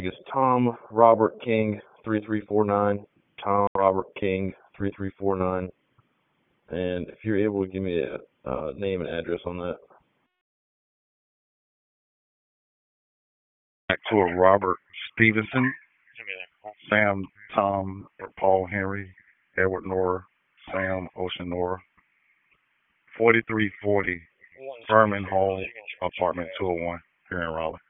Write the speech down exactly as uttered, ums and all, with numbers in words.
is Tom Robert King three three four nine. Tom Robert King three three four nine. And if you're able to give me a uh, name and address on that. Back to a Robert Stevenson, Sam, Tom, or Paul Henry, Edward Nora, Sam, Ocean Nora, forty-three forty Furman Hall, apartment two oh one here in Raleigh.